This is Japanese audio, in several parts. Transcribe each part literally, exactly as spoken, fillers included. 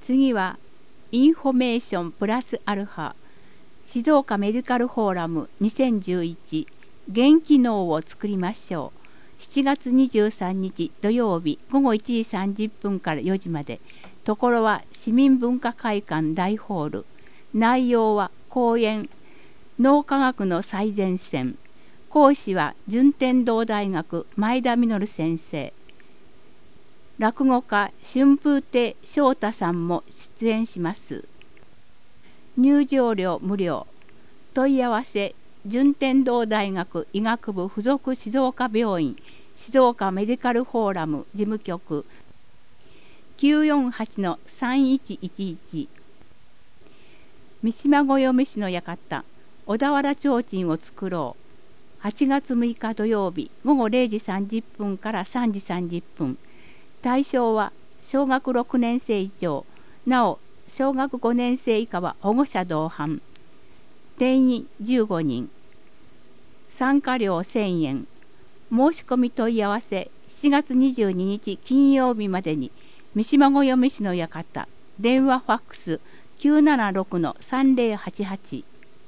次はインフォメーションプラスアルファ静岡メディカルフォーラムにせんじゅういち元気脳を作りましょう。しちがつにじゅうさんにち土曜日ごごいちじさんじゅっぷんからよじまで。ところは市民文化会館大ホール。内容は講演脳科学の最前線。講師は順天堂大学前田実先生。落語家春風亭昇太さんも出演します。入場料無料。問い合わせ順天堂大学医学部附属静岡病院静岡メディカルフォーラム事務局 きゅうよんはち さんいちいちいち。三島五代飯の館小田原提灯を作ろう。はちがつむいか土曜日ごごれいじさんじゅっぷんからさんじさんじゅっぷん。対象は小学ろくねんせい以上。なお小学ごねんせい以下は保護者同伴。定員じゅうごにん。参加料せんえん。申し込み問い合わせしちがつにじゅうににち金曜日までに三島五代飯の館電話ファックス きゅうななろく さんぜろはちはち。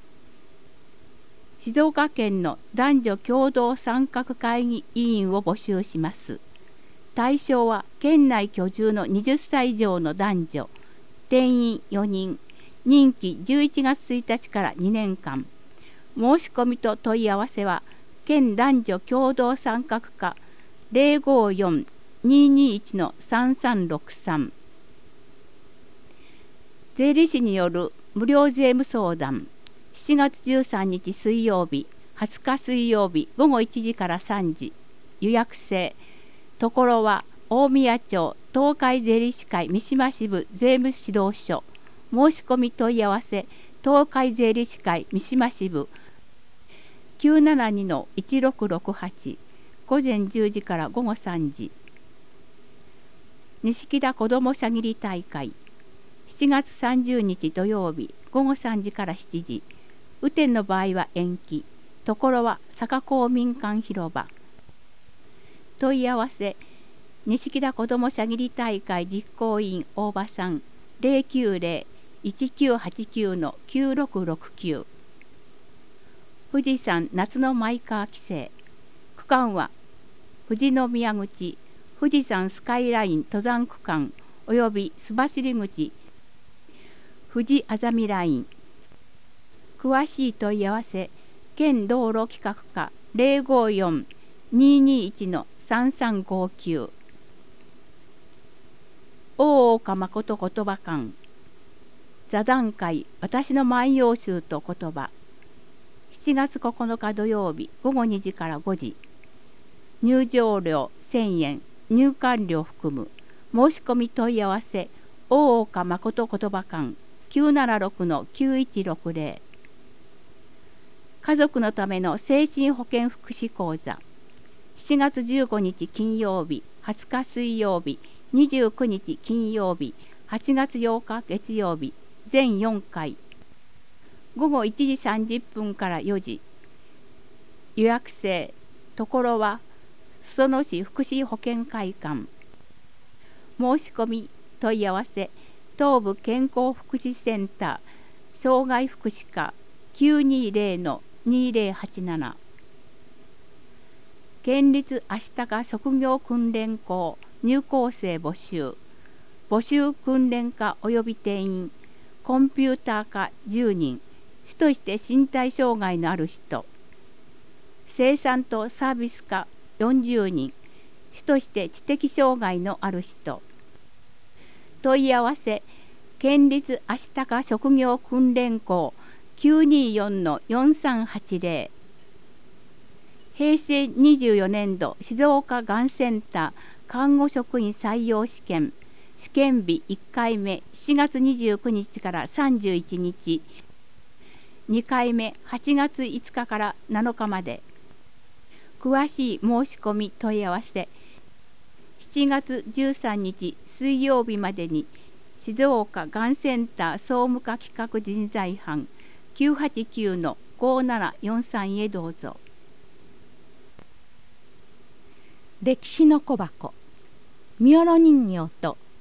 静岡県の男女共同参画会議委員を募集します。対象は県内居住のはたち以上の男女。定員よにん。任期じゅういちがつついたちからにねんかん。申し込みと問い合わせは県男女共同参画課 ゼロごよん にーにーいち さんさんろくさん。税理士による無料税務相談。しちがつじゅうさんにち水曜日、はつか水曜日ごごいちじからさんじ。予約制。ところは大宮町東海税理士会三島支部税務指導所。申し込み問い合わせ東海税理士会三島支部 きゅうななに いちろくろくはち。午前じゅうじからごごさんじ。錦田子どもしゃぎり大会しちがつさんじゅうにち土曜日ごごさんじからしちじ。雨天の場合は延期。ところは坂公民館広場。問い合わせ錦田子どもしゃぎり大会実行委員大場さん ゼロきゅうゼロ いちきゅうはちきゅう きゅうろくろくきゅう。富士山夏のマイカー規制。区間は富士宮口富士山スカイライン登山区間および須走口富士あざみライン。詳しい問い合わせ県道路企画課 ゼロごよん にーにーいち さんさんごきゅう。大岡誠言葉館座談会私の万葉集と言葉。しちがつここのか土曜日ごごにじからごじ。入場料せんえん。入館料含む。申し込み問い合わせ大岡誠言葉館 きゅうななろく きゅういちろくゼロ。家族のための精神保健福祉講座。しちがつじゅうごにち金曜日はつか水曜日にじゅうくにち金曜日はちがつようか月曜日全よんかい。ごごいちじさんじゅっぷんからよじ。予約制。ところは裾野市福祉保健会館。申し込み問い合わせ東部健康福祉センター障害福祉課 きゅうにゼロ にゼロはちなな。県立足利職業訓練校入校生募集。募集訓練科及び定員コンピューター科じゅうにん。主として身体障害のある人。生産とサービス科よんじゅうにん。主として知的障害のある人。問い合わせ県立足利職業訓練校 きゅうにーよん よんさんはちゼロ。へいせいにじゅうよねんど静岡がんセンター看護職員採用試験。試験日いっかいめしちがつにじゅうくにちからさんじゅういちにち。にかいめはちがついつかからなのかまで。詳しい申し込み問い合わせしちがつじゅうさんにち水曜日までに静岡がんセンター総務課企画人材班 きゅうはちきゅう ごななよんさん へどうぞ。歴史の小箱三原人形と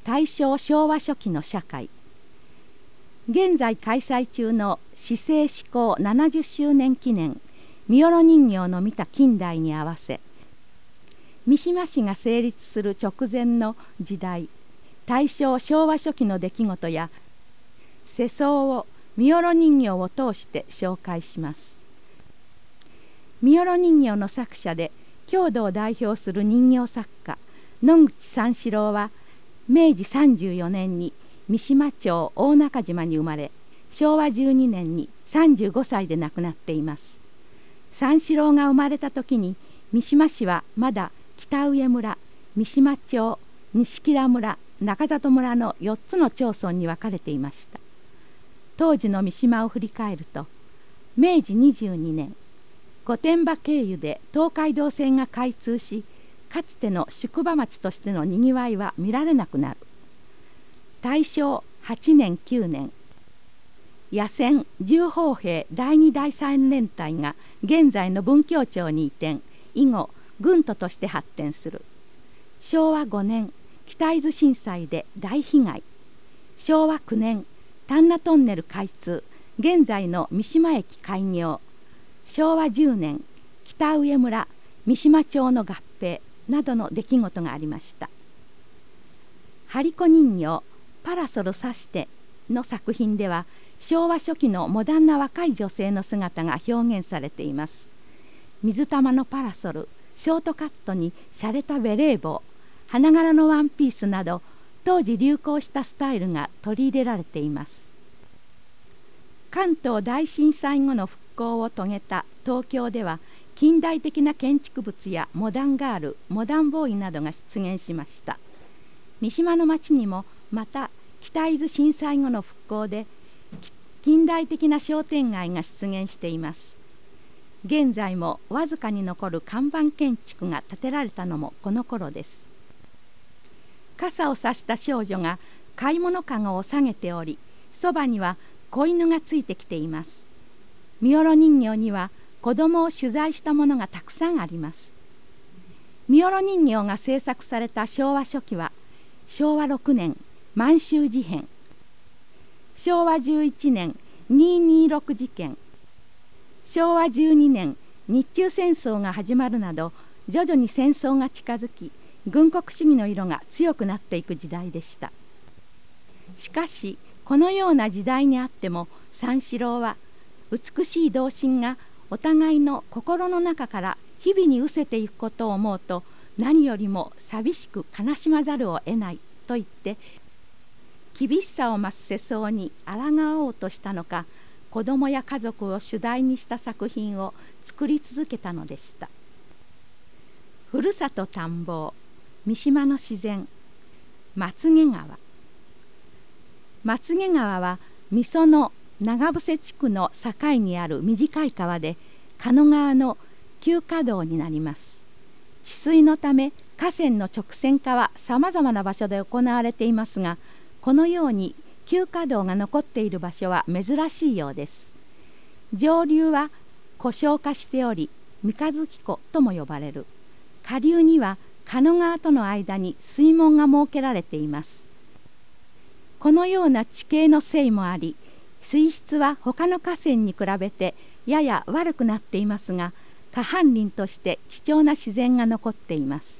大正昭和初期の社会。現在開催中の市政施行ななじゅっしゅうねん記念三寄人形の見た近代に合わせ、三島市が成立する直前の時代、大正昭和初期の出来事や世相を三寄人形を通して紹介します。三寄人形の作者で郷土を代表する人形作家野口三四郎はめいじさんじゅうよねんに三島町大中島に生まれ、しょうわじゅうにねんにさんじゅうごさいで亡くなっています。三四郎が生まれた時に三島市はまだ北上村、三島町、西木良村、中里村のよっつの町村に分かれていました。当時の三島を振り返ると、めいじにじゅうにねん、御殿場経由で東海道線が開通し、かつての宿場町としてのにぎわいは見られなくなる。大正はちねんきゅうねん、野戦十砲兵だいにだいさん連隊が現在の文教町に移転、以後軍都として発展する。しょうわごねん、北伊豆震災で大被害。しょうわきゅうねん、丹那トンネル開通、現在の三島駅開業。しょうわじゅうねん、北上村、三島町の合併などの出来事がありました。張子人形、パラソル指しての作品では、昭和初期のモダンな若い女性の姿が表現されています。水玉のパラソル、ショートカットに洒落たベレー帽、花柄のワンピースなど、当時流行したスタイルが取り入れられています。関東大震災後の復興を遂げた東京では、近代的な建築物やモダンガール、モダンボーイなどが出現しました。三島の町にもまた北伊豆震災後の復興で近代的な商店街が出現しています。現在もわずかに残る看板建築が建てられたのもこの頃です。傘を差した少女が買い物かごを下げており、そばには子犬がついてきています。三寄人形には子供を取材したものがたくさんあります。三寄人形が制作された昭和初期は、しょうわろくねん、満州事変、しょうわじゅういちねん、にひゃくにじゅうろく事件、しょうわじゅうにねん、日中戦争が始まるなど、徐々に戦争が近づき、軍国主義の色が強くなっていく時代でした。しかし、このような時代にあっても、三四郎は、美しい同心がお互いの心の中から日々に失せていくことを思うと、何よりも寂しく悲しまざるを得ないと言って、厳しさを増す世相に抗おうとしたのか、子供や家族を主題にした作品を作り続けたのでした。ふるさと探訪、三島の自然、まつげ川。まつげ川はみその長伏地区の境にある短い川で、鹿野川の旧河道になります。治水のため河川の直線化はさまざまな場所で行われていますが、このように旧河道が残っている場所は珍しいようです。上流は故障化しており、三日月湖とも呼ばれる。下流には鹿野川との間に水門が設けられています。このような地形のせいもあり、水質は他の河川に比べてやや悪くなっていますが、河畔林として貴重な自然が残っています。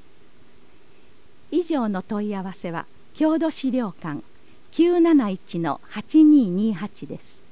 以上の問い合わせは郷土資料館きゅうなないちのはちにーにーはちです。